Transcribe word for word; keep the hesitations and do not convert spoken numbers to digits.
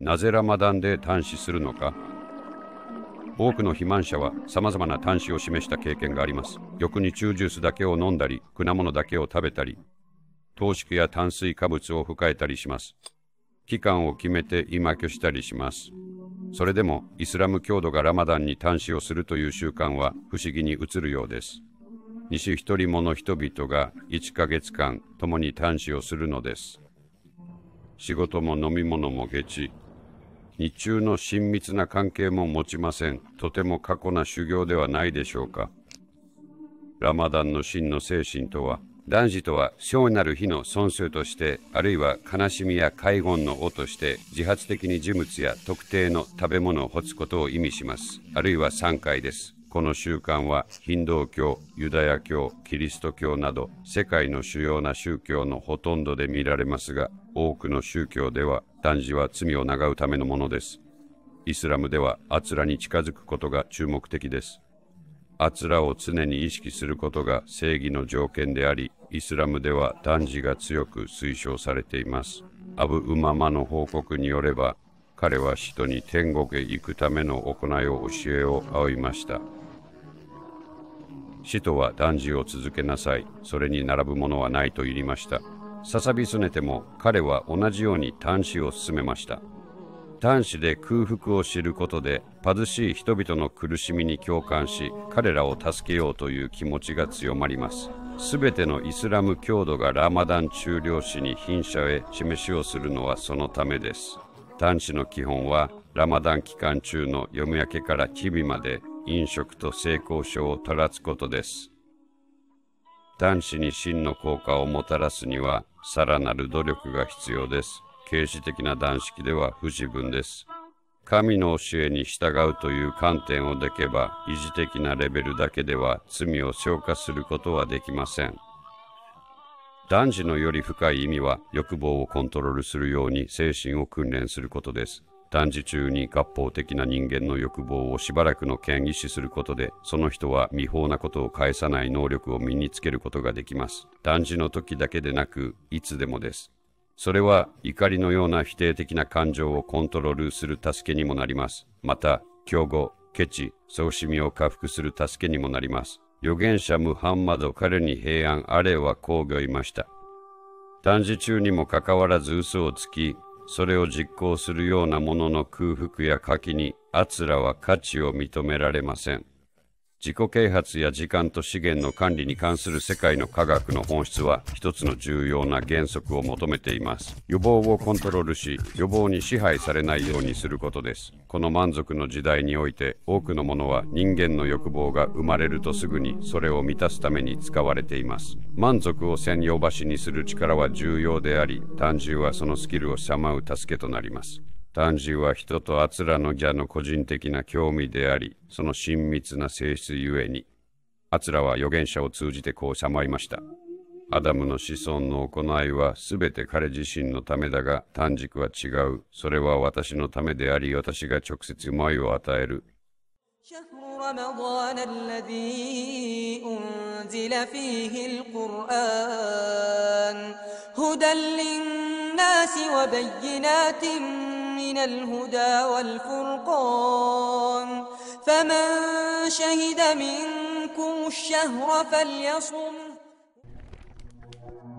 なぜラマダンで短視するのか。多くの肥満者はさまざまな短視を示した経験があります。翌に中ジュースだけを飲んだり、果物だけを食べたり、糖質や炭水化物を控えたりします。期間を決めて居間居したりします。それでもイスラム教徒がラマダンに短視をするという習慣は不思議に映るようです。西一人もの人々がいっかげつかん共に短視をするのです。仕事も飲み物も下地。日中の親密な関係も持ちません。とても過酷な修行ではないでしょうか。ラマダンの真の精神とは、断食とは聖なる日の尊崇として、あるいは悲しみや悔言の尾として自発的に事物や特定の食べ物を干すことを意味します。あるいはさんかいです。この習慣はヒンドー教、ユダヤ教、キリスト教など世界の主要な宗教のほとんどで見られますが、多くの宗教では断食は罪を永うためのものです。イスラムではアツラに近づくことが注目的です。アツラを常に意識することが正義の条件であり、イスラムでは断食が強く推奨されています。アブ・ウママの報告によれば、彼は使徒に天国へ行くための行いを教えを仰いました。使徒は断食を続けなさい。それに並ぶものはないと言いました。ささびすねても彼は同じように断食を進めました。断食で空腹を知ることで貧しい人々の苦しみに共感し、彼らを助けようという気持ちが強まります。すべてのイスラム教徒がラマダン中領史に貧者へ示しをするのはそのためです。断食の基本はラマダン期間中の夜明けから日々まで飲食と性交渉を取らつことです。断食に真の効果をもたらすにはさらなる努力が必要です。形式的な断食では不十分です。神の教えに従うという観点をでけば、維持的なレベルだけでは罪を消化することはできません。断食のより深い意味は、欲望をコントロールするように精神を訓練することです。断食中に合法的な人間の欲望をしばらくの間維持することで、その人は未法なことを返さない能力を身につけることができます。断食の時だけでなく、いつでもです。それは怒りのような否定的な感情をコントロールする助けにもなります。また、狂語、ケチ、憎しみを回復する助けにもなります。預言者ムハンマド彼に平安あれはこう言いました。断食中にもかかわらず嘘をつき、それを実行するようなものの空腹や渇きに、あつらは価値を認められません。自己啓発や時間と資源の管理に関する世界の科学の本質は一つの重要な原則を求めています。予防をコントロールし、予防に支配されないようにすることです。この満足の時代において、多くのものは人間の欲望が生まれるとすぐにそれを満たすために使われています。満足を専用橋にする力は重要であり、断食はそのスキルを遮う助けとなります。断食は人とあつらのギャの個人的な興味であり、その親密な性質ゆえに、あつらは預言者を通じてこうさまいました。アダムの子孫の行いはすべて彼自身のためだが、断食は違う。それは私のためであり、私が直接舞を与える。 من الهدى والفرقان فمن شهد منكم الشهر فليصم